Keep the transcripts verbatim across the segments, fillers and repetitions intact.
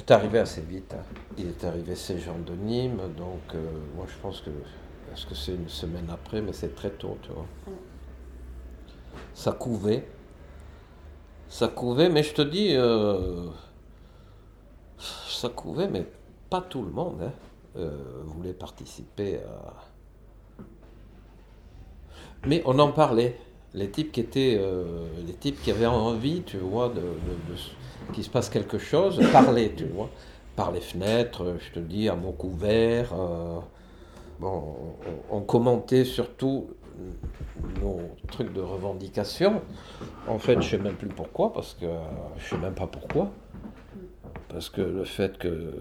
c'est arrivé assez vite. Hein. Il est arrivé ces gens de Nîmes, donc euh, moi je pense que, est-ce que c'est une semaine après, mais c'est très tôt, tu vois. Ça couvait. Ça couvait, mais je te dis, euh, ça couvait, mais pas tout le monde hein, euh, voulait participer à... Mais on en parlait. Les types qui étaient, euh, les types qui avaient envie, tu vois, de, de, de, qu'il se passe quelque chose, parlaient, tu vois, par les fenêtres, je te dis, à mots couverts. Euh, bon, on, on commentait surtout nos trucs de revendication. En fait, je sais même plus pourquoi, parce que je sais même pas pourquoi, parce que le fait que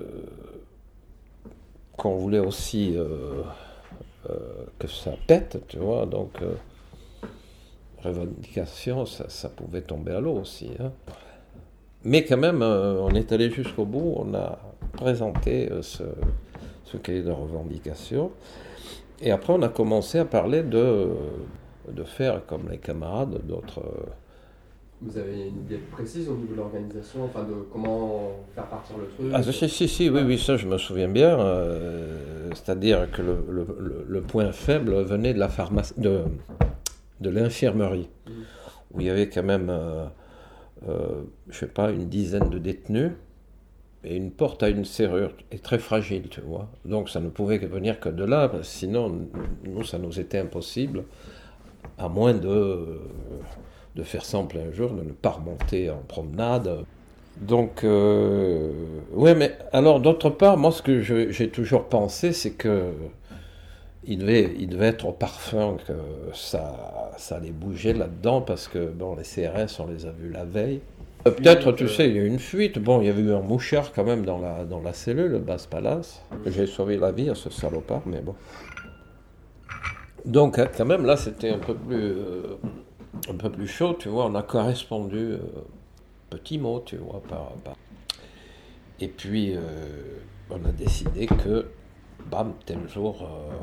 qu'on voulait aussi euh, euh, que ça pète, tu vois, donc. Euh, revendication, ça, ça pouvait tomber à l'eau aussi. Hein. Mais quand même, euh, on est allé jusqu'au bout, on a présenté euh, ce, ce cahier de revendication. Et après, on a commencé à parler de, de faire comme les camarades d'autres. Euh... Vous avez une idée précise au niveau de l'organisation, enfin de comment faire partir le truc? Ah, si, si, si, oui, oui, ça je me souviens bien. Euh, c'est-à-dire que le, le, le point faible venait de la pharmacie. De, de l'infirmerie, mmh. où il y avait quand même, euh, euh, je sais pas, une dizaine de détenus, et une porte à une serrure, est très fragile, tu vois. Donc ça ne pouvait venir que de là, sinon, nous, ça nous était impossible, à moins de, de faire ça en plein jour, de ne pas remonter en promenade. Donc, euh, ouais, mais alors, d'autre part, moi, ce que je, j'ai toujours pensé, c'est que Il devait, il devait être au parfum que ça, ça allait bouger là-dedans parce que bon, les C R S, on les a vus la veille. Euh, peut-être, tu sais, il y a eu une fuite. Bon, il y avait eu un mouchard quand même dans la, dans la cellule, le Basse Palace. J'ai sauvé la vie à ce salopard, mais bon. Donc, quand même, là, c'était un peu plus, euh, un peu plus chaud, tu vois. On a correspondu, euh, petit mot, tu vois, par, par... Et puis, euh, on a décidé que bam, tel jour.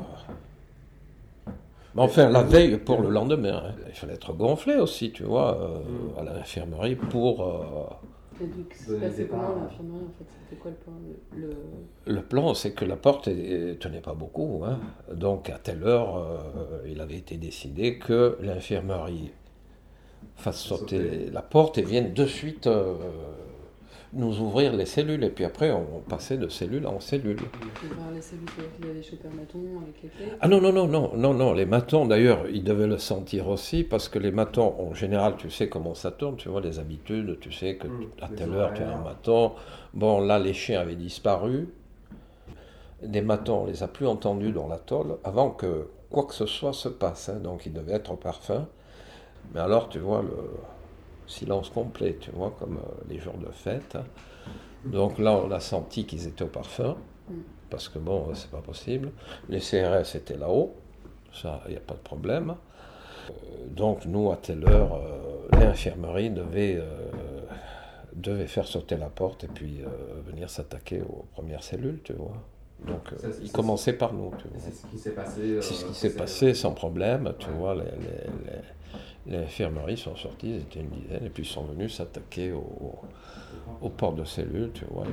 Euh... Mais enfin, la veille pour le lendemain. Hein. Il fallait être gonflé aussi, tu vois, euh, mmh. à l'infirmerie pour. Euh... Et donc, c'est comment l'infirmerie en fait? C'était quoi le plan le... le plan, c'est que la porte ne tenait pas beaucoup. Hein. Donc, à telle heure, euh, il avait été décidé que l'infirmerie fasse sauter, sauter la porte et vienne de suite. Euh, nous ouvrir les cellules, et puis après on passait de cellule en cellule. Ouvrir les cellules, c'est-à-dire qu'il avait chopé un maton avec les clés? Ah non, non, non, non, non, non, les matons d'ailleurs, ils devaient le sentir aussi, parce que les matons, en général, tu sais comment ça tourne, tu vois, les habitudes, tu sais que mmh, à telle heure tu as un maton. Bon, là, les chiens avaient disparu. Des matons, on les a plus entendus dans l'atoll avant que quoi que ce soit se passe, hein, donc ils devaient être au parfum. Mais alors, tu vois, le silence complet, tu vois, comme euh, les jours de fête. Donc là, on a senti qu'ils étaient au parfum, parce que bon, c'est pas possible. Les C R S étaient là-haut, ça, il n'y a pas de problème. Euh, donc nous, à telle heure, euh, l'infirmerie devait, euh, devait faire sauter la porte et puis euh, venir s'attaquer aux premières cellules, tu vois. Donc euh, ça, il commençait par nous, tu vois. C'est ce qui s'est passé. Euh, c'est ce qui s'est passé sans problème, tu ouais. vois, les... les, les Les infirmeries sont sorties, ils étaient une dizaine, et puis ils sont venus s'attaquer aux, aux portes de cellules, tu vois.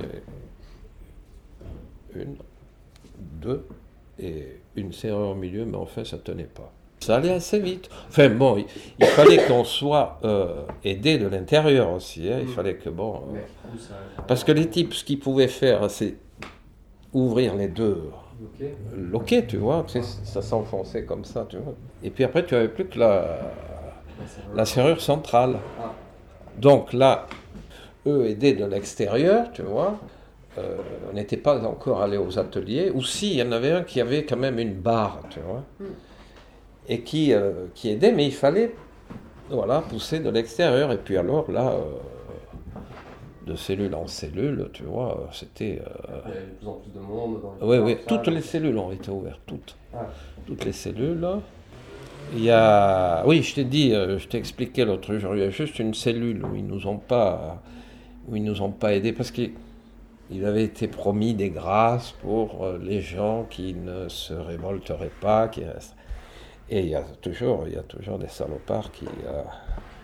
Une, deux, et une serrure au milieu, mais en fait, ça ne tenait pas. Ça allait assez vite. Enfin, bon, il, il fallait qu'on soit euh, aidé de l'intérieur aussi. Hein. Il fallait que, bon... Euh, parce que les types, ce qu'ils pouvaient faire, c'est ouvrir les deux loquets, tu vois. Tu sais, ça s'enfonçait comme ça, tu vois. Et puis après, tu n'avais plus que la... la serrure centrale. Donc là, eux aidaient de l'extérieur, tu vois. Euh, on n'était pas encore allé aux ateliers. Ou si, il y en avait un qui avait quand même une barre, tu vois. Et qui, euh, qui aidait, mais il fallait voilà, pousser de l'extérieur. Et puis alors là, euh, de cellule en cellule, tu vois, c'était... Euh... Il y avait de plus en plus de monde. Dans oui, oui, toutes les cellules ont été ouvertes, toutes. Ah. Toutes les cellules, là. Il y a... Oui, je t'ai dit, je t'ai expliqué l'autre jour, il y a juste une cellule où ils nous ont pas, où ils nous ont pas aidés parce qu'il avait été promis des grâces pour les gens qui ne se révolteraient pas, qui restent. Et il y a toujours, il y a toujours des salopards qui, euh,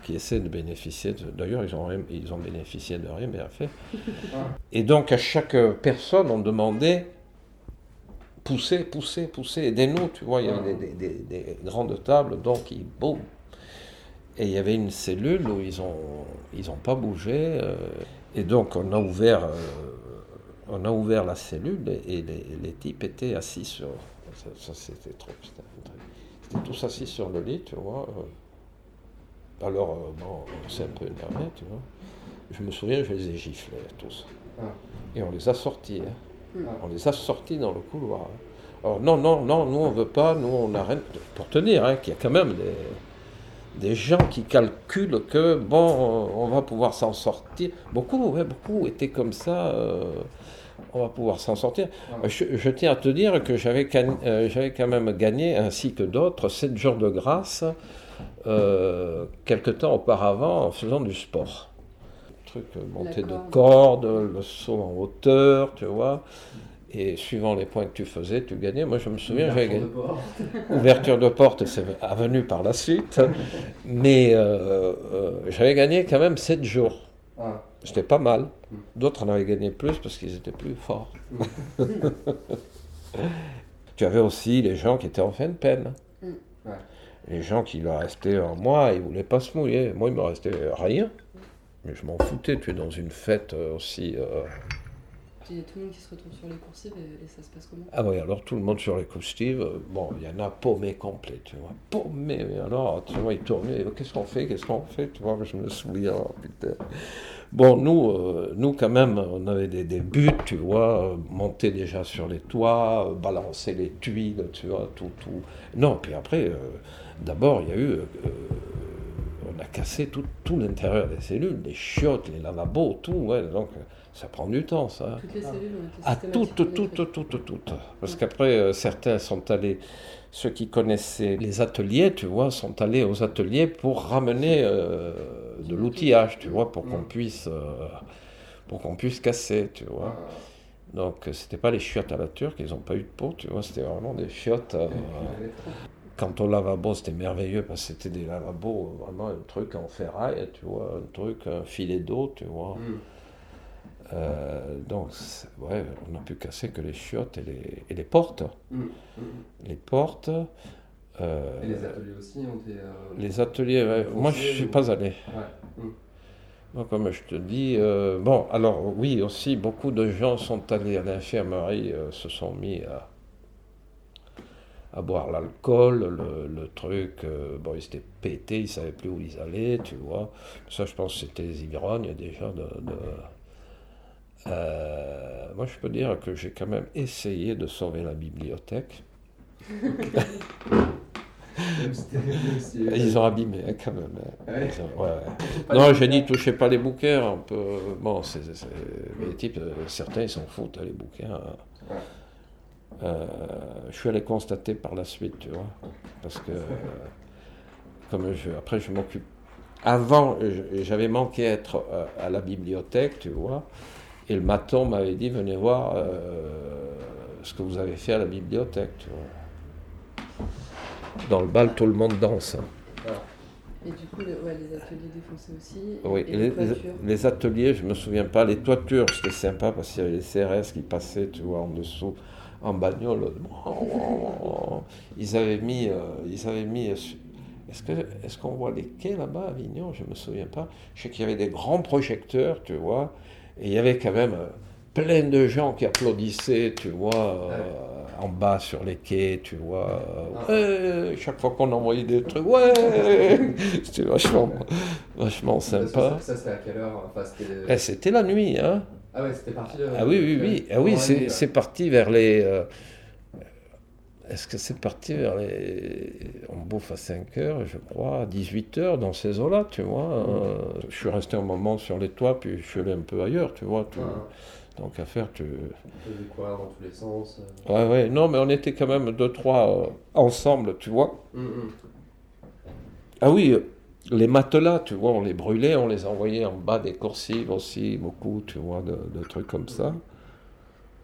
qui essaient de bénéficier. De, d'ailleurs, ils ont, ils ont bénéficié de rien, bien fait. Et donc, à chaque personne, on demandait pousser, pousser, pousser, aidez-nous, tu vois. Il y avait des, des, des, des grandes tables, donc, ils, boum. Et il y avait une cellule où ils n'ont ils ont pas bougé. Euh, et donc, on a ouvert, euh, on a ouvert la cellule et les, les types étaient assis sur. Ça, ça c'était trop. C'était, c'était tous assis sur le lit, tu vois. Alors, euh, bon, on s'est un peu énervé, tu vois. Je me souviens, je les ai giflés tous. Et on les a sortis. Hein. On les a sortis dans le couloir. Hein. Alors, non, non, non, nous on veut pas, nous on arrête. Pour te dire hein, qu'il y a quand même des. Des gens qui calculent que, bon, on va pouvoir s'en sortir. Beaucoup, ouais, beaucoup étaient comme ça, euh, on va pouvoir s'en sortir. Ah. Je, je tiens à te dire que j'avais, euh, j'avais quand même gagné, ainsi que d'autres, sept jours de grâce, euh, quelque temps auparavant, en faisant du sport. Le truc, montée de corde, le saut en hauteur, tu vois. Et suivant les points que tu faisais, tu gagnais. Moi, je me souviens, j'avais gagné. Ouverture de porte, c'est venu par la suite. Mais euh, euh, j'avais gagné quand même sept jours. Ah. C'était pas mal. D'autres en avaient gagné plus parce qu'ils étaient plus forts. Tu avais aussi les gens qui étaient en fin de peine. Mm. Ouais. Les gens qui leur restaient un mois, ils ne voulaient pas se mouiller. Moi, il me restait rien. Mais je m'en foutais. Tu es dans une fête aussi... Euh, Il y a tout le monde qui se retrouve sur les coursives et, et ça se passe comment? Ah oui, alors tout le monde sur les coursives, bon, il y en a paumé complet, tu vois. Paumé, mais alors, tu vois, ils tournaient, qu'est-ce qu'on fait, qu'est-ce qu'on fait, tu vois, je me souviens, putain. Bon, nous, euh, nous quand même, on avait des, des buts, tu vois, monter déjà sur les toits, euh, balancer les tuiles, tu vois, tout, tout. Non, puis après, euh, d'abord, il y a eu... Euh, on a cassé tout, tout l'intérieur des cellules, les chiottes, les lavabos, tout, ouais, donc... Ça prend du temps, ça. Toutes les cellules ont été ah, toutes, toutes, toutes, toutes, toutes. Parce qu'après, euh, certains sont allés, ceux qui connaissaient les ateliers, tu vois, sont allés aux ateliers pour ramener euh, de l'outillage, tu vois, pour qu'on puisse, euh, pour qu'on puisse casser, tu vois. Donc, c'était pas les chiottes à la turque, ils n'ont pas eu de peau, tu vois, c'était vraiment des chiottes. Euh, quant au lavabo, c'était merveilleux parce que c'était des lavabos, vraiment un truc en ferraille, tu vois, un truc, un filet d'eau, tu vois. Mm. Euh, donc, ouais, on n'a pu casser que les chiottes et les, et les portes. Mmh, mmh. Les portes. Euh, et les ateliers aussi ont été. Euh, les ateliers, ouais, moi je ne suis ou... pas allé. Ouais. Mmh. Moi, comme je te dis, euh, bon, alors oui, aussi, beaucoup de gens sont allés à l'infirmerie, euh, se sont mis à, à boire l'alcool, le, le truc, euh, bon, ils étaient pétés, ils ne savaient plus où ils allaient, tu vois. Ça, je pense que c'était les ivrognes déjà de. de Euh, moi, je peux dire que j'ai quand même essayé de sauver la bibliothèque. Ils ont abîmé hein, quand même. Hein. Ouais. Ont, ouais, ouais. Non, j'ai dit touchez pas les bouquins. Un peu. Bon, c'est, c'est, les types, certains ils s'en foutent les bouquins. Ouais. Euh, je suis allé constater par la suite, tu vois, parce que euh, comme je, après je m'occupe. Avant, j'avais manqué être à la bibliothèque, tu vois. Et le maton m'avait dit, venez voir euh, ce que vous avez fait à la bibliothèque. Tu vois. Dans le bal, tout le monde danse. Et du coup, le, ouais, les ateliers défoncés aussi. Oui, et les, les, les ateliers, je ne me souviens pas. Les toitures, c'était sympa parce qu'il y avait les C R S qui passaient, tu vois, en dessous, en bagnole. Ils avaient mis... Euh, ils avaient mis est-ce, que, est-ce qu'on voit les quais là-bas à Avignon? Je ne me souviens pas. Je sais qu'il y avait des grands projecteurs, tu vois. Et il y avait quand même euh, plein de gens qui applaudissaient, tu vois, euh, en bas sur les quais, tu vois. Euh, ouais, chaque fois qu'on envoyait des trucs, ouais, c'était vachement, vachement sympa. Ça, ça c'était à quelle heure? Enfin, c'était... Eh, c'était la nuit, hein. Ah ouais, c'était parti de... Ah oui, oui, oui. Ah oui, c'est, c'est parti vers les... Euh... Est-ce que c'est parti vers les... On bouffe à cinq heures, je crois, à dix-huit heures, dans ces eaux-là, tu vois. Mmh. Euh, je suis resté un moment sur les toits, puis je suis allé un peu ailleurs, tu vois. Tu... Ah. Donc à faire, tu... Tu faisais quoi dans tous les sens? Ouais, ouais. Non, mais on était quand même deux, trois euh, ensemble, tu vois. Mmh. Ah oui, les matelas, tu vois, on les brûlait, on les envoyait en bas des coursives aussi, beaucoup, tu vois, de, de trucs comme ça.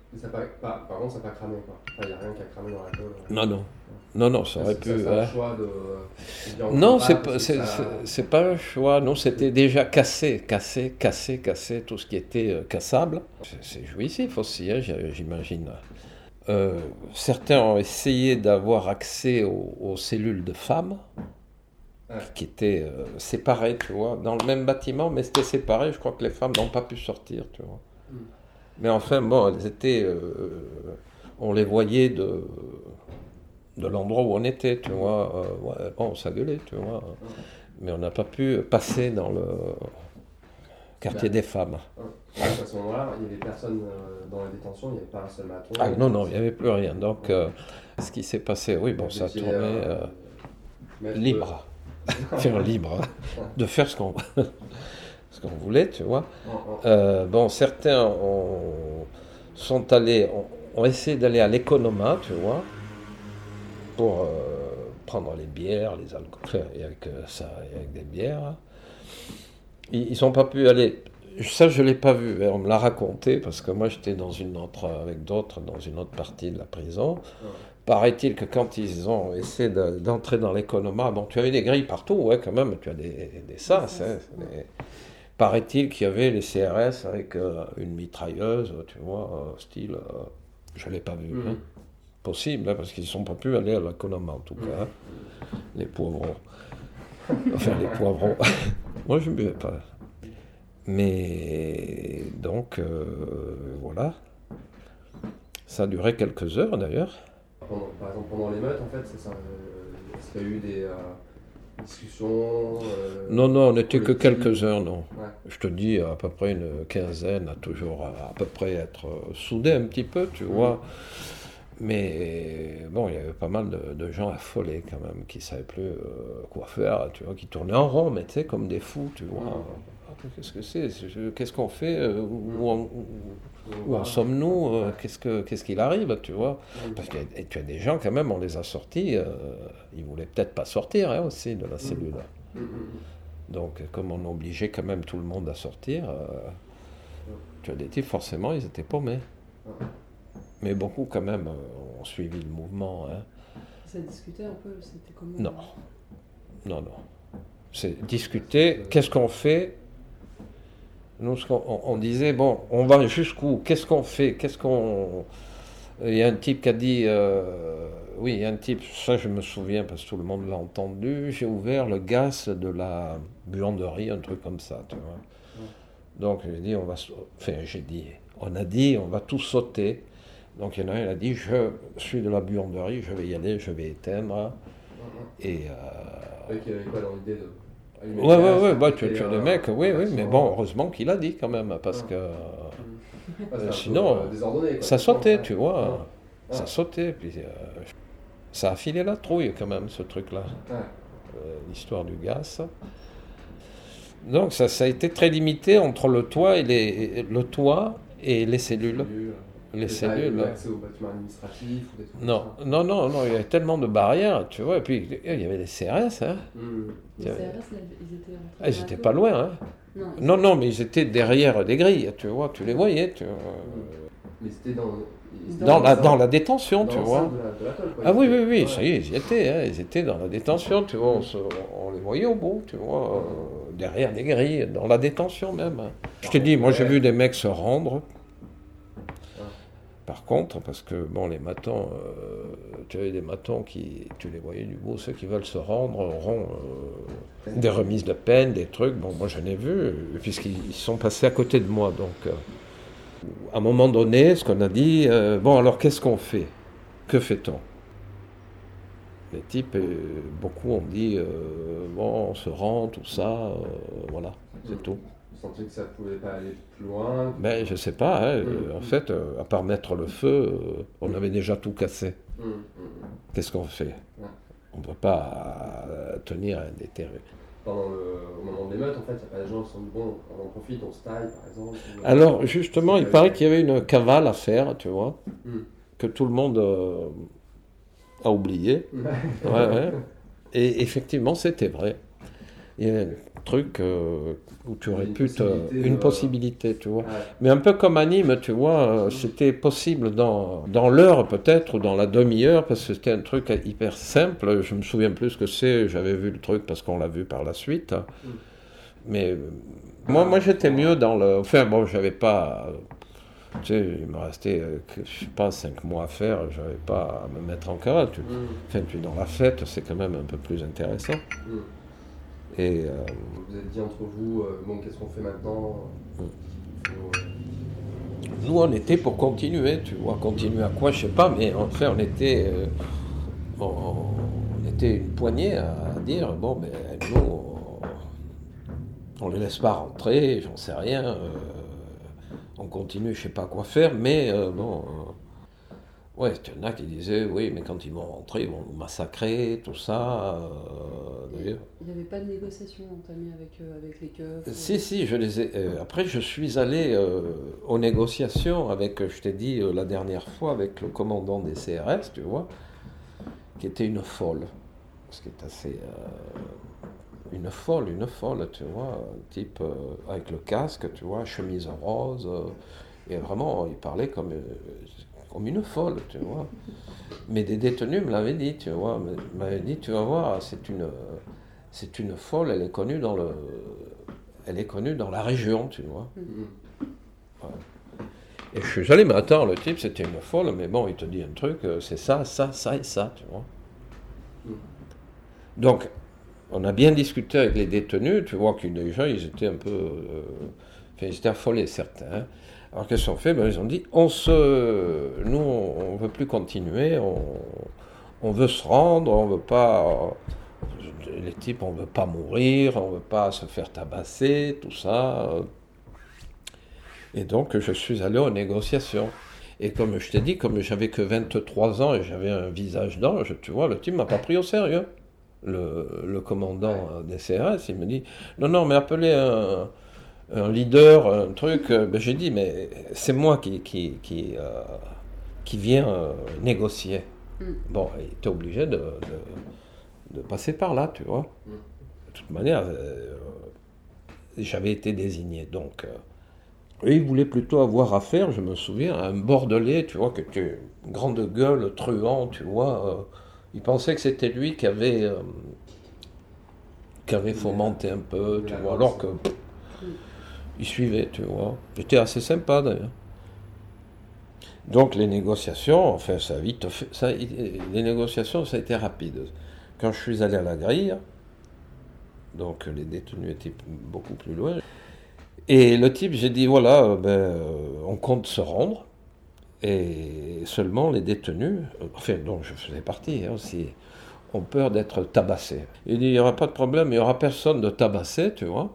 Ça pas, pas, par contre, ça n'a pas cramé, quoi. Enfin, il n'y a rien qui a cramé dans la colle. Non, non. Non, non, ça aurait ça, pu... C'est ouais. un choix de... de non, c'est pas, c'est, ça... c'est, c'est pas un choix. Non, c'était déjà cassé, cassé, cassé, cassé, tout ce qui était euh, cassable. C'est, c'est jouissif aussi, hein, j'imagine. Euh, certains ont essayé d'avoir accès aux, aux cellules de femmes, ouais. qui étaient euh, séparées, tu vois, dans le même bâtiment, mais c'était séparé. Je crois que les femmes n'ont pas pu sortir, tu vois. Mm. Mais enfin, bon, elles étaient... Euh, on les voyait de... de l'endroit où on était, tu vois. Euh, ouais, bon, on s'engueulait, tu vois. Mais on n'a pas pu passer dans le quartier bah, des femmes. À ce moment-là, il n'y avait personne dans la détention, il n'y avait pas un seul maton. Ah non, non, il n'y avait plus rien. Donc, euh, ce qui s'est passé, oui, bon, ça a tourné euh, euh, libre. Faire libre, hein, de faire ce qu'on, ce qu'on voulait, tu vois. Euh, bon, certains ont, sont allés, ont, ont essayé d'aller à l'économat, tu vois, pour euh, prendre les bières, les alcools, et avec euh, ça, et avec des bières. Ils n'ont pas pu aller. Ça, je ne l'ai pas vu. On me l'a raconté parce que moi, j'étais dans une autre, avec d'autres dans une autre partie de la prison. Ouais. Paraît-il que quand ils ont essayé de, d'entrer dans l'économat, bon, tu avais des grilles partout, ouais, quand même, tu as des, des sas. Hein, des... Paraît-il qu'il y avait les C R S avec euh, une mitrailleuse, tu vois, euh, style. Euh, je ne l'ai pas vu. Mmh. Hein. Possible, hein, parce qu'ils ne sont pas pu aller à l'économat, en tout cas. Hein. Les poivrons. Enfin, les poivrons. Moi, je ne buvais pas. Mais donc, euh, voilà. Ça a duré quelques heures, d'ailleurs. Pendant, par exemple, pendant l'émeute, en fait, c'est ça. Euh, est-ce qu'il y a eu des euh, discussions euh, Non, non, on n'était que quelques heures, non. Ouais. Je te dis, à peu près une quinzaine, à toujours à, à peu près être soudés un petit peu, tu mmh. vois. Mais bon, il y avait pas mal de, de gens affolés quand même, qui ne savaient plus euh, quoi faire, tu vois, qui tournaient en rond, mais tu sais, comme des fous, tu vois. Mmh. Qu'est-ce que c'est ? Qu'est-ce qu'on fait ? euh, Où en, où, où en sommes-nous ? euh, qu'est-ce, que, qu'est-ce qu'il arrive, tu vois ? Parce que et tu as des gens, quand même, on les a sortis, euh, ils ne voulaient peut-être pas sortir hein, aussi de la cellule. Donc, comme on obligeait quand même tout le monde à sortir, euh, tu as des types, forcément, ils étaient paumés. Mais beaucoup, quand même, ont suivi le mouvement. Hein. Ça discutait un peu, c'était comment ? Non. Non, non. C'est discuter, qu'est-ce qu'on fait ? Nous, on, on disait, bon, on va jusqu'où ? Qu'est-ce qu'on fait ? Qu'est-ce qu'on... Il y a un type qui a dit, euh, oui, il y a un type, ça je me souviens parce que tout le monde l'a entendu, j'ai ouvert le gaz de la buanderie, un truc comme ça, tu vois. Donc j'ai dit, on va... Enfin, j'ai dit, on a dit, on va tous sauter. Donc il y en a un, il a dit, je suis de la buanderie, je vais y aller, je vais éteindre. Et... Euh... Il y avait quoi dans l'idée de... Ouais, ouais, ouais, bah, tu, tu as des mecs, oui, oui, mais bon, heureusement qu'il a dit quand même, parce que ah, euh, sinon, quoi, ça sautait, ouais. Tu vois, ah. ça sautait, puis euh, ça a filé la trouille quand même, ce truc-là, ouais. euh, l'histoire du gaz. Donc ça, ça a été très limité entre le toit et les, le toit et les cellules. Les cellules. Pas accès aux bâtiments administratifs ou des trucs non, comme ça. non, non, non, il y avait tellement de barrières, tu vois, et puis il y avait les C R S. Hein. Mmh. Les C R S, ils étaient en ah, ils n'étaient pas loin. Hein. Non, non, non, mais ils étaient derrière des grilles, tu vois, tu les voyais. Tu vois. Mais c'était dans... Dans, dans, la, dans la détention, dans tu vois. De la, de la colle, quoi. Ah oui, oui, oui, ouais. Ça y est, ils y étaient, hein, ils étaient dans la détention, tu vois, on, se, on les voyait au bout, tu vois, euh, derrière des grilles, dans la détention même. Hein. Je t'ai dit, moi j'ai vu des mecs se rendre. Par contre, parce que bon, les matons, euh, tu avais des matons qui, tu les voyais du bout, ceux qui veulent se rendre auront euh, des remises de peine, des trucs. Bon, moi je n'ai vu, puisqu'ils sont passés à côté de moi. Donc, euh, à un moment donné, ce qu'on a dit, euh, bon, alors qu'est-ce qu'on fait ? Que fait-on ? Les types, euh, beaucoup ont dit, euh, bon, on se rend, tout ça, euh, voilà, c'est mmh. tout. Vous sentiez que ça ne pouvait pas aller plus loin ? Ben, je ne sais pas, hein. mmh. En fait, euh, à part mettre le feu, euh, on avait déjà tout cassé. Mmh. Qu'est-ce qu'on fait ? ouais. On ne peut pas euh, tenir indéterminé. Pendant le, au moment de l'émeute, en fait, il n'y a pas des gens qui sont dit, bon, on en profite, on se taille, par exemple. Alors, justement, il paraît qu'il y avait une cavale à faire, tu vois, mmh. que tout le monde euh, a oublié. ouais, ouais. Et effectivement, c'était vrai. il y a un truc euh, où tu aurais une pu te... possibilité Une de- possibilité, tu vois. Ouais. Mais un peu comme à Nîmes, tu vois, euh, c'était possible dans, dans l'heure peut-être, ou dans la demi-heure, parce que c'était un truc hyper simple. Je me souviens plus ce que c'est, j'avais vu le truc parce qu'on l'a vu par la suite. Mm. Mais euh, moi, moi j'étais mieux dans le... Enfin bon, j'avais pas... euh, Tu sais, il me restait, euh, que, je sais pas, cinq mois à faire, j'avais pas à me mettre en cavale. Tu... Mm. Enfin, tu es dans la fête, c'est quand même un peu plus intéressant. Mm. Et... euh, Vous vous êtes dit entre vous, euh, bon, qu'est-ce qu'on fait maintenant? Mm. Il faut, euh, Nous, on était pour continuer, tu vois. Continuer à quoi, je sais pas, mais enfin, on était, euh, on, on était une poignée à dire, bon, ben, nous, on, on les laisse pas rentrer, j'en sais rien, euh, on continue, je sais pas quoi faire, mais euh, bon, euh, ouais, il y en a qui disaient, oui, mais quand ils vont rentrer, ils vont nous massacrer, tout ça, euh, d'ailleurs. Il n'y avait pas de négociation entamée avec, euh, avec les keufs? Si, si, je les ai. euh, après, je suis allé euh, aux négociations avec, je t'ai dit euh, la dernière fois, avec le commandant des C R S, tu vois, qui était une folle. Ce qui est assez. euh, une folle, une folle, tu vois, un type euh, avec le casque, tu vois, chemise rose. euh, et vraiment, il parlait comme, euh, comme une folle, tu vois. Mais des détenus me l'avaient dit, tu vois, me- m'avaient dit, tu vas voir, c'est une. C'est une folle, elle est connue dans le, elle est connue dans la région, tu vois. mm. Et je suis allé, mais attends, le type c'était une folle, mais bon, il te dit un truc, euh, c'est ça, ça, ça et ça, tu vois. Mm. Donc, on a bien discuté avec les détenus, tu vois que déjà ils étaient un peu, euh, enfin ils étaient affolés certains. Hein. Alors qu'est-ce qu'on fait? Ben, ils ont dit, on se, nous on, on veut plus continuer, on, on veut se rendre, on veut pas. euh, Les types, on veut pas mourir, on veut pas se faire tabasser, tout ça. euh. Et donc, je suis allé aux négociations. Et comme je t'ai dit, comme j'avais que vingt-trois ans et j'avais un visage d'ange, tu vois, le type m'a pas pris au sérieux. Le, le commandant des C R S, il me dit, non, non, mais appelez un, un leader, un truc. Ben, j'ai dit, mais c'est moi qui, qui, qui, euh, qui viens euh, négocier. Mm. Bon, il était obligé de, de, de passer par là, tu vois. Mm. De toute manière, euh, j'avais été désigné, donc... euh, et il voulait plutôt avoir affaire, je me souviens, à un Bordelais, tu vois, que tu grande gueule, truand, tu vois. euh, il pensait que c'était lui qui avait, euh, qui avait fomenté un peu, tu vois, alors que pff, il suivait, tu vois. J'étais assez sympa d'ailleurs. Donc les négociations, enfin ça a vite fait, ça, les négociations ça a été rapide. Quand je suis allé à la grille, donc les détenus étaient beaucoup plus loin. Et le type, j'ai dit, voilà, euh, ben, euh, on compte se rendre, et seulement les détenus, euh, enfin, dont je faisais partie hein, aussi, ont peur d'être tabassés. Il dit, il n'y aura pas de problème, il n'y aura personne de tabassé, tu vois.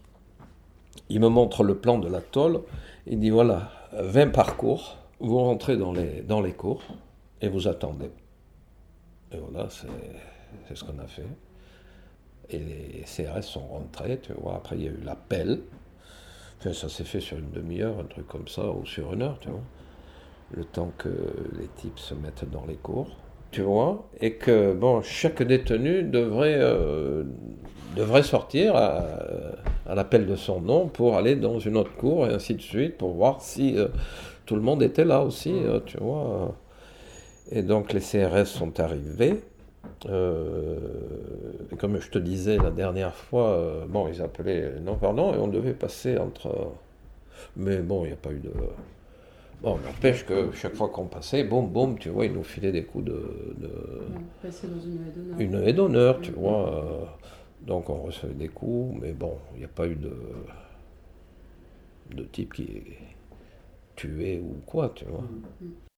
Il me montre le plan de la tôle, il dit, voilà, vingt parcours, vous rentrez dans les, dans les cours, et vous attendez. Et voilà, c'est, c'est ce qu'on a fait. Et les C R S sont rentrés, tu vois, après il y a eu l'appel. Enfin, ça s'est fait sur une demi-heure, un truc comme ça, ou sur une heure, tu vois. Le temps que les types se mettent dans les cours, tu vois. Et que, bon, chaque détenu devrait, euh, devrait sortir à, à l'appel de son nom pour aller dans une autre cour, et ainsi de suite, pour voir si euh, tout le monde était là aussi, euh, tu vois. Et donc, les C R S sont arrivés. Euh, et comme je te disais la dernière fois, euh, bon, ils appelaient non, pardon, et on devait passer entre. Mais bon, il n'y a pas eu de. Bon, n'empêche que chaque fois qu'on passait, boum, boum, tu vois, ils nous filaient des coups de. de... Ouais, passer dans une haie d'honneur. Une haie d'honneur, tu vois. euh, donc on recevait des coups, mais bon, il n'y a pas eu de. de type qui est tué ou quoi, tu vois. Mm.